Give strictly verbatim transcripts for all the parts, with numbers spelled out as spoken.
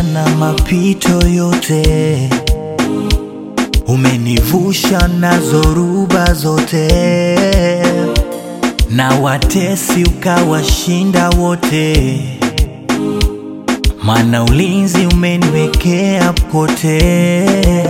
na mapito yote, umenivusha na zoruba zote, na watesi ukawashinda wote, maana ulinzi umeniwekea pote.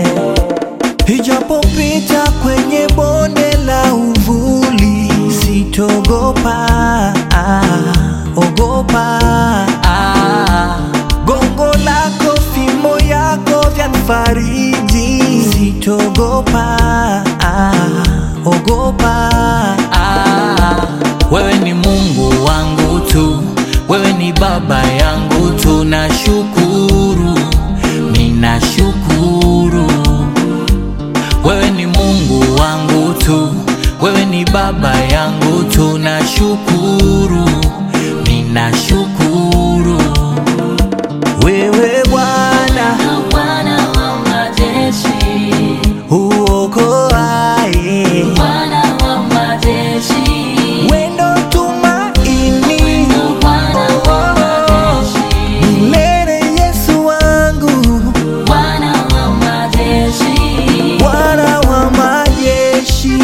Ijapopita kwenye bonde la uvuli, sitogopa, ah, ogopa, ah. Gongo lako, fimbo yako vyanifariji, sitogopa, ah, ogopa, ah. Wewe ni Mungu wangu tu, wewe ni baba yangu tu, nashukuru, ninashukuru. Wewe ni Mungu wangu tu, wewe ni baba yangu tu, nashukuru, ninashukuru. Wewe Bwana, Bwana wa majeshi, uokoaye, Bwana wa majeshi, wendo tumaini, Bwana wa majeshi, milele Yesu wangu, Bwana wa majeshi, Bwana wa majeshi.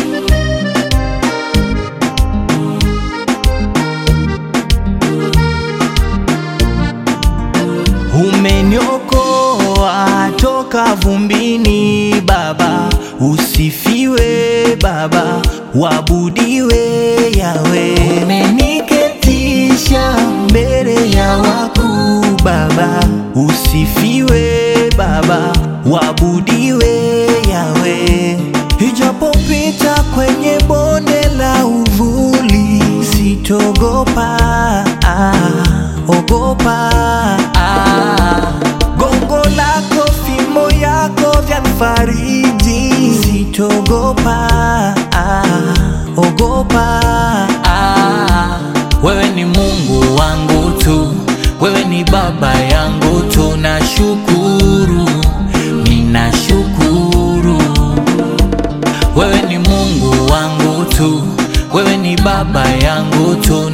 Umeniokoa toka vumbini Baba, usifiwe Baba, wabudiwe Yawe. Umeniketisha mbele ya wakuu Baba, usifiwe Baba, wabudiwe Yawe. Ijapopita kwenye bonde la uvuli, sitogopa, ah, ogopa, ah. Gongo lako, fimbo yako vyanifariji, sitogopa, ah, ogopa, ah. Wewe ni Mungu wangu tu, wewe ni baba yangu tu, nashukuru, ninashukuru. Wewe ni Mungu wangu tu, wewe ni baba yangu tu,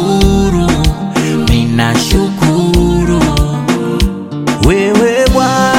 nashukuru, ninashukuru. Wewe Bwana